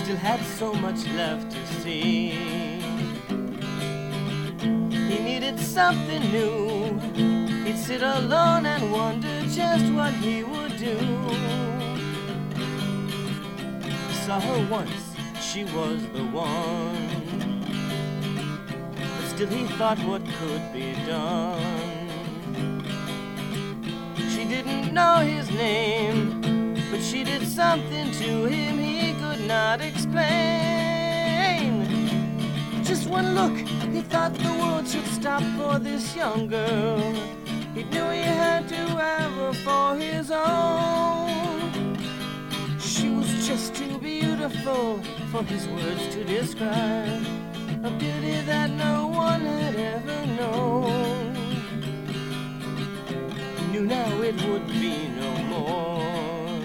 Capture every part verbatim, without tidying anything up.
still had so much left to see. He needed something new. He'd sit alone and wonder just what he would do. Saw her once, she was the one, but still he thought what could be done. She didn't know his name, but she did something to him he could not explain. Just one look, he thought the world should stop for this young girl. He knew he had to have her for his own. She was just too beautiful for his words to describe, a beauty that no one had ever known. He knew now it would be no more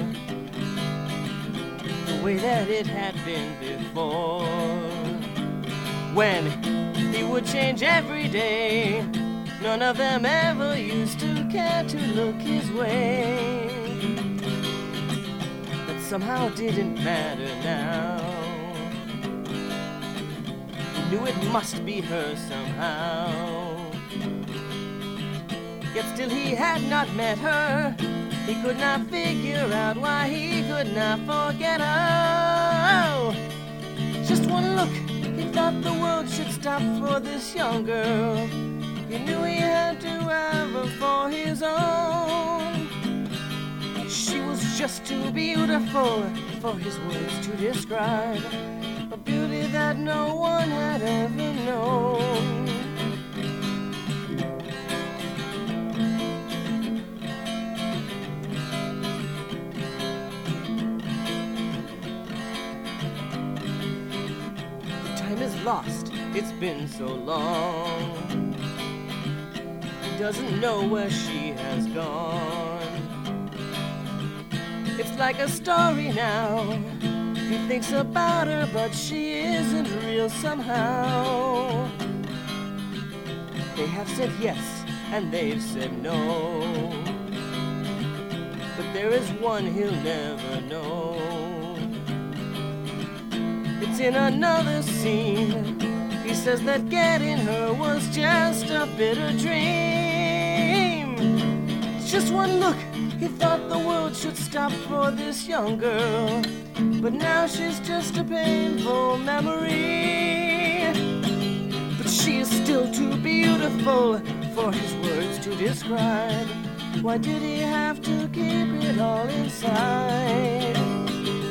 the way that it had been before, when he would change every day. None of them ever used to care to look his way. That somehow didn't matter now. He knew it must be her somehow. Yet still he had not met her. He could not figure out why he could not forget her. Just one look, he thought the world should stop for this young girl. He knew he had to have her for his own. She was just too beautiful for his words to describe, a beauty that no one had ever known. The time is lost, it's been so long. Doesn't know where she has gone. It's like a story now. He thinks about her, but she isn't real somehow. They have said yes, and they've said no, but there is one he'll never know. It's in another scene. He says that getting her was just a bitter dream. Just one look, he thought the world should stop for this young girl, but now she's just a painful memory. But she is still too beautiful for his words to describe. Why did he have to keep it all inside?